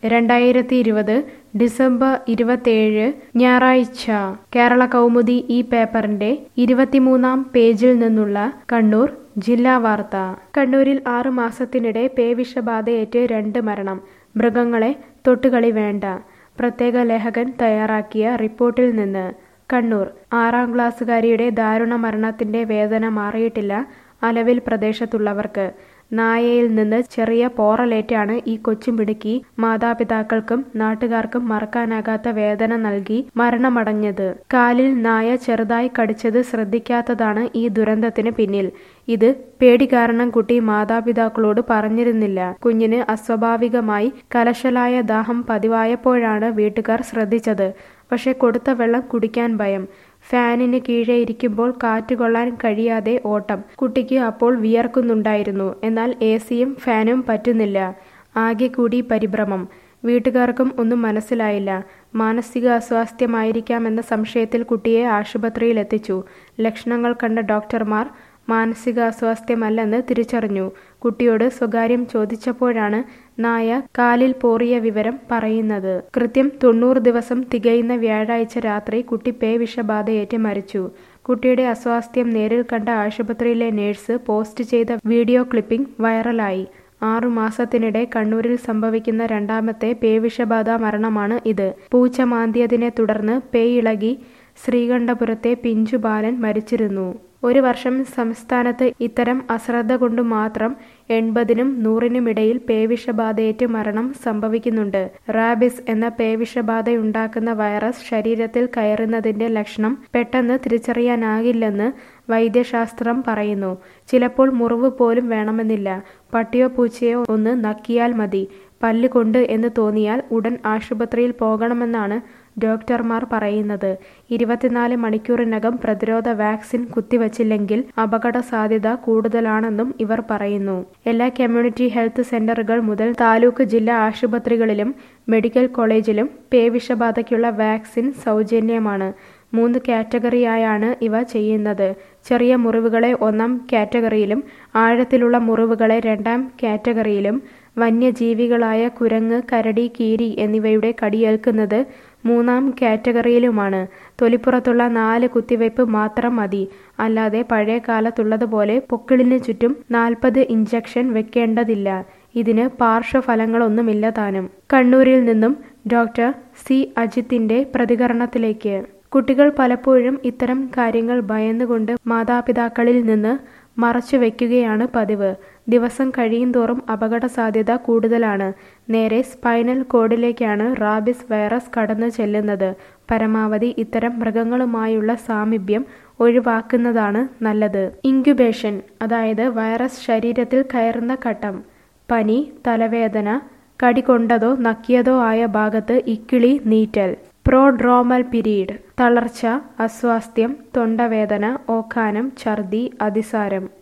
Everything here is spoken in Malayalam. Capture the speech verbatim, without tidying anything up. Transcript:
രണ്ടായിരത്തി ഇരുപത് ഡിസംബർ ഇരുപത്തേഴ് ഞായറാഴ്ച കേരള കൗമുദി ഈ പേപ്പറിന്റെ ഇരുപത്തിമൂന്നാം പേജിൽ നിന്നുള്ള കണ്ണൂർ ജില്ലാ വാർത്ത. കണ്ണൂരിൽ ആറു മാസത്തിനിടെ പേവിഷബാധയേറ്റ് രണ്ട് മരണം. മൃഗങ്ങളെ തൊട്ടുകളി വേണ്ട. പ്രത്യേക ലേഖകൻ തയ്യാറാക്കിയ റിപ്പോർട്ടിൽ നിന്ന്. കണ്ണൂർ. ആറാം ക്ലാസ്സുകാരിയുടെ ദാരുണ മരണത്തിന്റെ വേദന മാറിയിട്ടില്ല അലവിൽ പ്രദേശത്തുള്ളവർക്ക്. നായയിൽ നിന്ന് ചെറിയ പോറലേറ്റാണ് ഈ കൊച്ചുമിടുക്കി മാതാപിതാക്കൾക്കും നാട്ടുകാർക്കും മറക്കാനാകാത്ത വേദന നൽകി മരണമടഞ്ഞത്. കാലിൽ നായ ചെറുതായി കടിച്ചത് ശ്രദ്ധിക്കാത്തതാണ് ഈ ദുരന്തത്തിന് പിന്നിൽ. ഇത് പേടി കാരണം കുട്ടി മാതാപിതാക്കളോട് പറഞ്ഞിരുന്നില്ല. കുഞ്ഞിന് അസ്വാഭാവികമായി കലശലായ ദാഹം പതിവായപ്പോഴാണ് വീട്ടുകാർ ശ്രദ്ധിച്ചത്. പക്ഷെ കൊടുത്ത വെള്ളം കുടിക്കാൻ ഭയം. ഫാനിന് കീഴെ ഇരിക്കുമ്പോൾ കാറ്റ് കൊള്ളാൻ കഴിയാതെ ഓട്ടം. കുട്ടിക്ക് അപ്പോൾ വിയർക്കുന്നുണ്ടായിരുന്നു. എന്നാൽ എ സിയും ഫാനും പറ്റുന്നില്ല. ആകെ കൂടി പരിഭ്രമം. വീട്ടുകാർക്കും ഒന്നും മനസ്സിലായില്ല. മാനസിക അസ്വാസ്ഥ്യമായിരിക്കാമെന്ന സംശയത്തിൽ കുട്ടിയെ ആശുപത്രിയിൽ എത്തിച്ചു. ലക്ഷണങ്ങൾ കണ്ട ഡോക്ടർമാർ മാനസിക അസ്വാസ്ഥ്യമല്ലെന്ന് തിരിച്ചറിഞ്ഞു. കുട്ടിയോട് സ്വകാര്യം ചോദിച്ചപ്പോഴാണ് നായ കാലിൽ പോറിയ വിവരം പറയുന്നത്. കൃത്യം തൊണ്ണൂറ് ദിവസം തികയുന്ന വ്യാഴാഴ്ച രാത്രി കുട്ടി പേവിഷബാധയേറ്റ് മരിച്ചു. കുട്ടിയുടെ അസ്വാസ്ഥ്യം നേരിൽ കണ്ട ആശുപത്രിയിലെ നേഴ്സ് പോസ്റ്റ് ചെയ്ത വീഡിയോ ക്ലിപ്പിംഗ് വൈറലായി. ആറു മാസത്തിനിടെ കണ്ണൂരിൽ സംഭവിക്കുന്ന രണ്ടാമത്തെ പേവിഷബാധ മരണമാണ് ഇത്. പൂച്ച മാന്തിയതിനെ തുടർന്ന് പേയിളകി ശ്രീകണ്ഠപുരത്തെ പിഞ്ചു ബാലൻ മരിച്ചിരുന്നു. ഒരു വർഷം സംസ്ഥാനത്ത് ഇത്തരം അശ്രദ്ധ കൊണ്ട് മാത്രം എൺപതിനും നൂറിനുമിടയിൽ പേവിഷബാധയേറ്റ് മരണം സംഭവിക്കുന്നുണ്ട്. റാബിസ് എന്ന പേവിഷബാധയുണ്ടാക്കുന്ന വൈറസ് ശരീരത്തിൽ കയറുന്നതിന്റെ ലക്ഷണം പെട്ടെന്ന് തിരിച്ചറിയാനാകില്ലെന്ന് വൈദ്യശാസ്ത്രം പറയുന്നു. ചിലപ്പോൾ മുറിവ് പോലും വേണമെന്നില്ല. പട്ടിയോ പൂച്ചയോ ഒന്ന് നക്കിയാൽ മതി. പല്ല് കൊണ്ട് എന്ന് തോന്നിയാൽ ഉടൻ ആശുപത്രിയിൽ പോകണമെന്നാണ് ഡോക്ടർമാർ പറയുന്നത്. ഇരുപത്തിനാല് മണിക്കൂറിനകം പ്രതിരോധ വാക്സിൻ കുത്തിവച്ചില്ലെങ്കിൽ അപകട സാധ്യത കൂടുതലാണെന്നും ഇവർ പറയുന്നു. എല്ലാ കമ്മ്യൂണിറ്റി ഹെൽത്ത് സെന്ററുകൾ മുതൽ താലൂക്ക് ജില്ലാ ആശുപത്രികളിലും മെഡിക്കൽ കോളേജിലും പേവിഷബാധയ്ക്കുള്ള വാക്സിൻ സൗജന്യമാണ്. മൂന്ന് കാറ്റഗറിയായാണ് ഇവ ചെയ്യുന്നത്. ചെറിയ മുറിവുകളെ ഒന്നാം കാറ്റഗറിയിലും ആഴത്തിലുള്ള മുറിവുകളെ രണ്ടാം കാറ്റഗറിയിലും വന്യജീവികളായ കുരങ്ങ്, കരടി, കീരി എന്നിവയുടെ കടിയേൽക്കുന്നത് മൂന്നാം കാറ്റഗറിയിലുമാണ്. തൊലിപ്പുറത്തുള്ള നാല് കുത്തിവയ്പ് മാത്രം മതി. അല്ലാതെ പഴയ കാലത്തുള്ളതുപോലെ പൊക്കിളിന് ചുറ്റും നാൽപ്പത് ഇഞ്ചക്ഷൻ വെക്കേണ്ടതില്ല. ഇതിന് പാർശ്വഫലങ്ങളൊന്നുമില്ല താനും. കണ്ണൂരിൽ നിന്നും ഡോക്ടർ സി അജിത്തിന്റെ പ്രതികരണത്തിലേക്ക്. കുട്ടികൾ പലപ്പോഴും ഇത്തരം കാര്യങ്ങൾ ഭയന്നുകൊണ്ട് മാതാപിതാക്കളിൽ നിന്ന് മറച്ചു വെക്കുകയാണ് പതിവ്. ദിവസം കഴിയുന്തോറും അപകട സാധ്യത കൂടുതലാണ്. നേരെ സ്പൈനൽ കോഡിലേക്കാണ് റാബിസ് വൈറസ് കടന്നു ചെല്ലുന്നത്. പരമാവധി ഇത്തരം മൃഗങ്ങളുമായുള്ള സാമീപ്യം ഒഴിവാക്കുന്നതാണ് നല്ലത്. ഇൻക്യുബേഷൻ, അതായത് വൈറസ് ശരീരത്തിൽ കയറുന്ന ഘട്ടം. പനി, തലവേദന, കടികൊണ്ടതോ നക്കിയതോ ആയ ഭാഗത്ത് ഇക്കിളി നീറ്റൽ. പ്രോഡ്രോമൽ പീരീഡ്, തളർച്ച, അസ്വാസ്ഥ്യം, തൊണ്ടവേദന, ഓക്കാനം, ഛർദി, അതിസാരം.